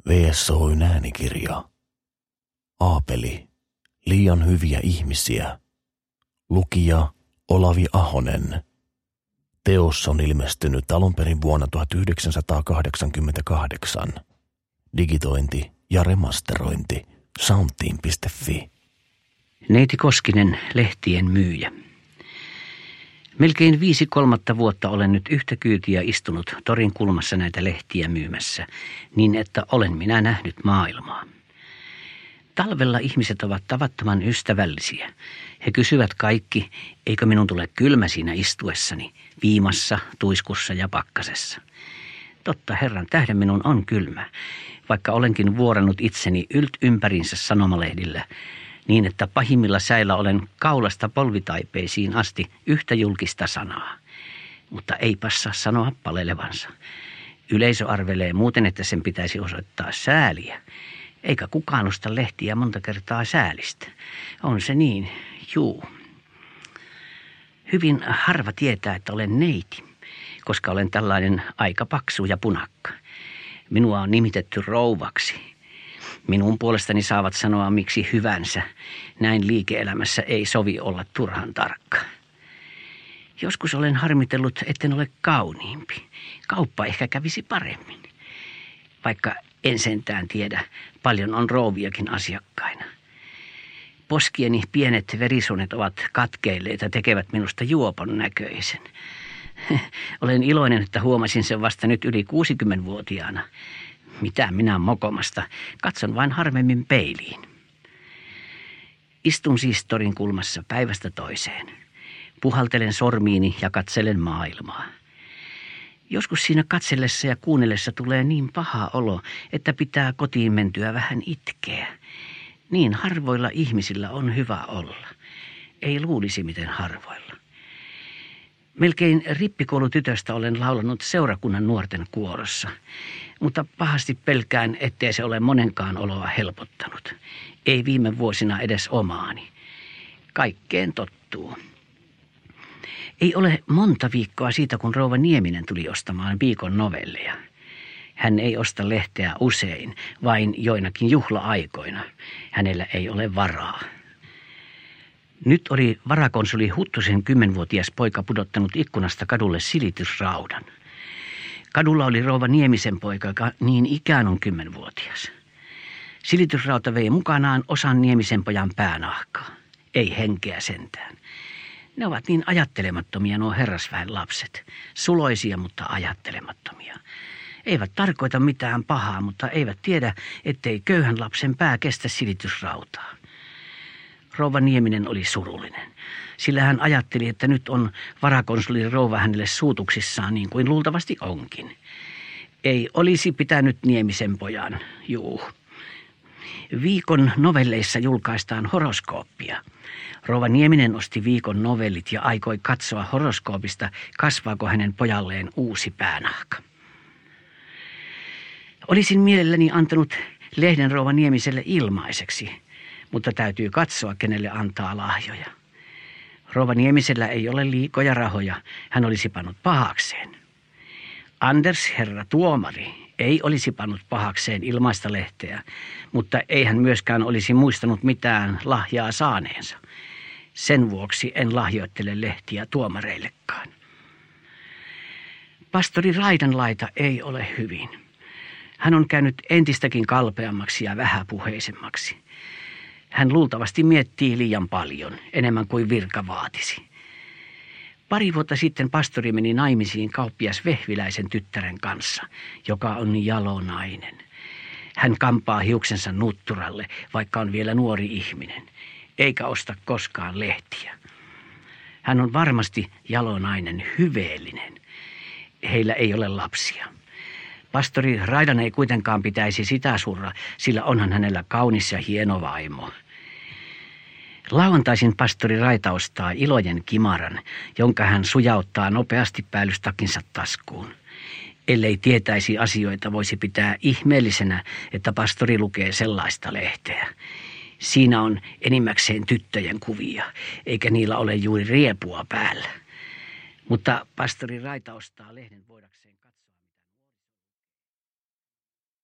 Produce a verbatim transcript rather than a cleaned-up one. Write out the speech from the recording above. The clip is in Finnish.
V S O:n äänikirja. Aapeli. Liian hyviä ihmisiä. Lukija Olavi Ahonen. Teos on ilmestynyt alun perin vuonna tuhatyhdeksänsataakahdeksankymmentäkahdeksan. Digitointi ja remasterointi soundteam piste fi. Neiti Koskinen, lehtien myyjä. Melkein viisi kolmatta vuotta olen nyt yhtä kyytiä istunut torin kulmassa näitä lehtiä myymässä, niin että olen minä nähnyt maailmaa. Talvella ihmiset ovat tavattoman ystävällisiä. He kysyvät kaikki, eikö minun tule kylmä siinä istuessani, viimassa, tuiskussa ja pakkasessa. Totta herran tähden minun on kylmä, vaikka olenkin vuorannut itseni ylt ympärinsä sanomalehdillä, niin että pahimmilla säillä olen kaulasta polvitaipeisiin asti yhtä julkista sanaa. Mutta ei passaa sanoa palelevansa. Yleisö arvelee muuten, että sen pitäisi osoittaa sääliä. Eikä kukaan osta lehtiä monta kertaa säälistä. On se niin, juu. Hyvin harva tietää, että olen neiti, koska olen tällainen aika paksu ja punakka. Minua on nimitetty rouvaksi. Minun puolestani saavat sanoa miksi hyvänsä. Näin liike-elämässä ei sovi olla turhan tarkka. Joskus olen harmitellut, etten ole kauniimpi. Kauppa ehkä kävisi paremmin. Vaikka en sentään tiedä, paljon on rouviakin asiakkaina. Poskieni pienet verisuonet ovat katkeilleet ja tekevät minusta juopon näköisen. Olen iloinen, että huomasin sen vasta nyt yli kuusikymmenvuotiaana. Mitä minä mokomasta, katson vain harvemmin peiliin. Istun siis torin kulmassa päivästä toiseen. Puhaltelen sormiini ja katselen maailmaa. Joskus siinä katsellessa ja kuunnellessa tulee niin paha olo, että pitää kotiin mentyä vähän itkeä. Niin harvoilla ihmisillä on hyvä olla. Ei luulisi miten harvoilla. Melkein rippikoulutytöstä olen laulanut seurakunnan nuorten kuorossa, mutta pahasti pelkään, ettei se ole monenkaan oloa helpottanut. Ei viime vuosina edes omaani. Kaikkeen tottuu. Ei ole monta viikkoa siitä, kun rouva Nieminen tuli ostamaan viikon novelleja. Hän ei osta lehteä usein, vain joinakin juhla-aikoina. Hänellä ei ole varaa. Nyt oli varakonsuli Huttusen kymmenvuotias poika pudottanut ikkunasta kadulle silitysraudan. Kadulla oli rouva Niemisen poika, joka niin ikään on kymmenvuotias. Silitysrauta vei mukanaan osan Niemisen pojan päänahkaa. Ei henkeä sentään. Ne ovat niin ajattelemattomia nuo herrasväen lapset. Suloisia, mutta ajattelemattomia. Eivät tarkoita mitään pahaa, mutta eivät tiedä, ettei köyhän lapsen pää kestä silitysrautaa. Rouva Nieminen oli surullinen, sillä hän ajatteli, että nyt on varakonsuli rouva hänelle suutuksissaan niin kuin luultavasti onkin. Ei olisi pitänyt Niemisen pojan, juu. Viikon novelleissa julkaistaan horoskooppia. Rouva Nieminen osti viikon novellit ja aikoi katsoa horoskoopista, kasvaako hänen pojalleen uusi päänahka. Olisin mielelläni antanut lehden rouva Niemiselle ilmaiseksi, mutta täytyy katsoa, kenelle antaa lahjoja. Rouva Niemisellä ei ole liikoja rahoja, hän olisi pannut pahakseen. Anders, herra tuomari, ei olisi pannut pahakseen ilmaista lehteä, mutta ei hän myöskään olisi muistanut mitään lahjaa saaneensa. Sen vuoksi en lahjoittele lehtiä tuomareillekaan. Pastori Raidanlaita ei ole hyvin. Hän on käynyt entistäkin kalpeammaksi ja vähäpuheisemmaksi. Hän luultavasti miettii liian paljon, enemmän kuin virka vaatisi. Pari vuotta sitten pastori meni naimisiin kauppias Vehviläisen tyttären kanssa, joka on jalonainen. Hän kampaa hiuksensa nutturalle, vaikka on vielä nuori ihminen, eikä osta koskaan lehtiä. Hän on varmasti jalonainen, hyveellinen. Heillä ei ole lapsia. Pastori Raidan ei kuitenkaan pitäisi sitä surra, sillä onhan hänellä kaunis ja hieno vaimo. Lauantaisin pastori Raita ostaa ilojen kimaran, jonka hän sujauttaa nopeasti päällystakinsa taskuun. Ellei tietäisi asioita, voisi pitää ihmeellisenä, että pastori lukee sellaista lehteä. Siinä on enimmäkseen tyttöjen kuvia, eikä niillä ole juuri riepua päällä. Mutta pastori Raita ostaa lehden voidakseen.